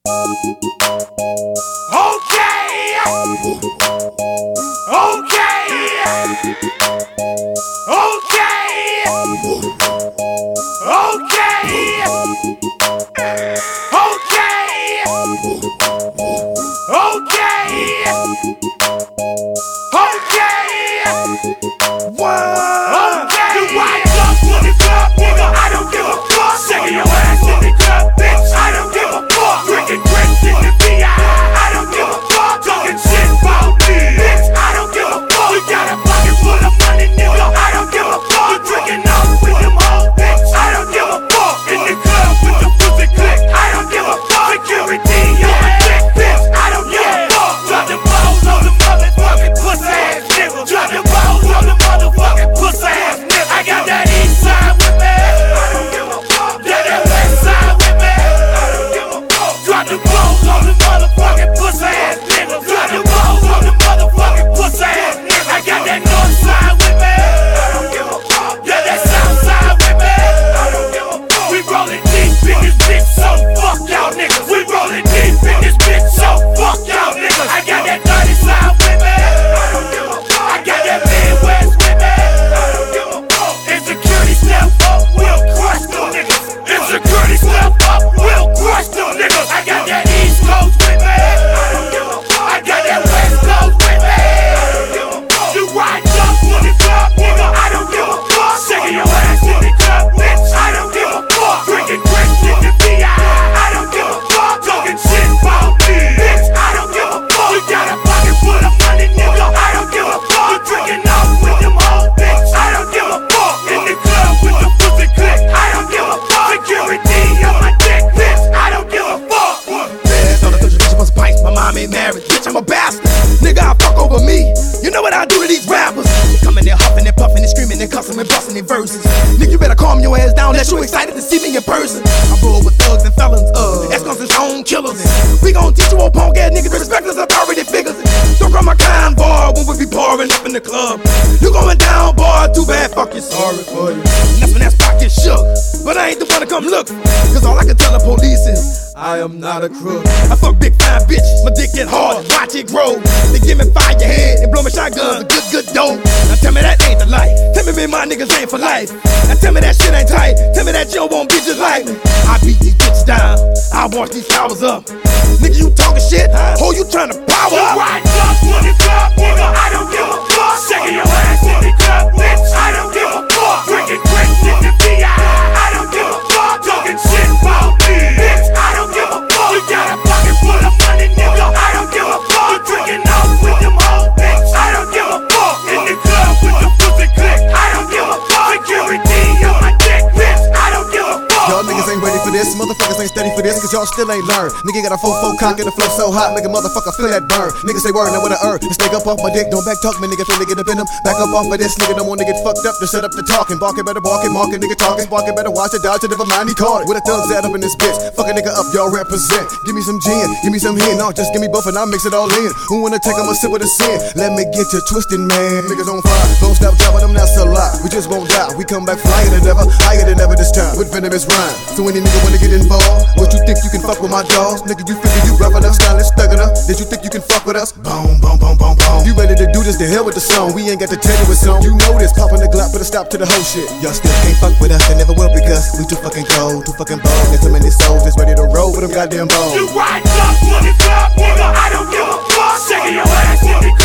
Verses. Nigga, you better calm your ass down, unless you excited to see me in person. I roll with thugs and felons, ex-cons and stone killers. We gon' teach you old punk ass niggas respect us authority figures. Don't call my kind, boy, when we be pouring up in the club. You going down, boy, too bad, fuck you, sorry for you. And that's when that spot get shook, but I ain't the one to come look. Cause all I can tell the police is I am not a crook. I fuck big fine bitch, my dick get hard, watch it grow. They give me fire your head and blow my shotguns, a good dope. Now tell me that ain't the life. Tell me my niggas ain't for life. Now tell me that shit ain't tight. Tell me that you won't be just like me. I beat these bitches down, I wash these flowers up. Nigga, you talking shit? Ho, you trying to power up? Right up in the club, nigga, I don't give a fuck. Shaking your ass in the club, bitch, I don't give a fuck. Drinking drinks in the VI, I don't give a fuck. Talking shit about me, bitch, I don't give a fuck. You got a pocket full of money, nigga, I don't give a fuck. You drinking out with them hoes, bitch, I don't give a fuck. In the club with the pussy click, I don't give a fuck. Security on my dick, bitch, I don't give a fuck. Y'all niggas ain't ready for this, motherfuckers ain't steady for this, cause y'all still ain't learned. Nigga got a 4-4 cock and the flow so hot, make a motherfucker feel that burn. Niggas say word, now what I earn. This nigga up off my dick, don't back talk me, nigga, finna get up in them. Back up off of this, nigga, don't wanna get fucked up to set up the talking. Barking better barking, marking, nigga talking, sparking better watch it, dodge it, never mind, he caught it. Where the thugs at up in this bitch, fuck a nigga up, y'all represent. Give me some gin, give me some hen, no, just give me both and I'll mix it all in. Who wanna take I'ma sip with a sin? Let me get you twisted, man. Niggas on fire, don't stop dropping them, that's a lie. We just won't die, we come back flyer than ever, higher than ever this time, with venomous rhyme. So any nigga wanna get involved, what you think you can fuck with my dogs? Nigga, you figure you rough enough, stylish, thug enough? Did you think you can fuck with us? Boom, boom, boom, boom, boom. You ready to do this? The hell with the song. We ain't got to tell you what's on. You know this, popping the Glock, put a stop to the whole shit. Y'all still can't fuck with us, and never will because we too fucking cold, too fucking bold. There's so many souls that's ready to roll with them goddamn bones. You right up in the club, nigga, I don't give a fuck. Shaking your ass in the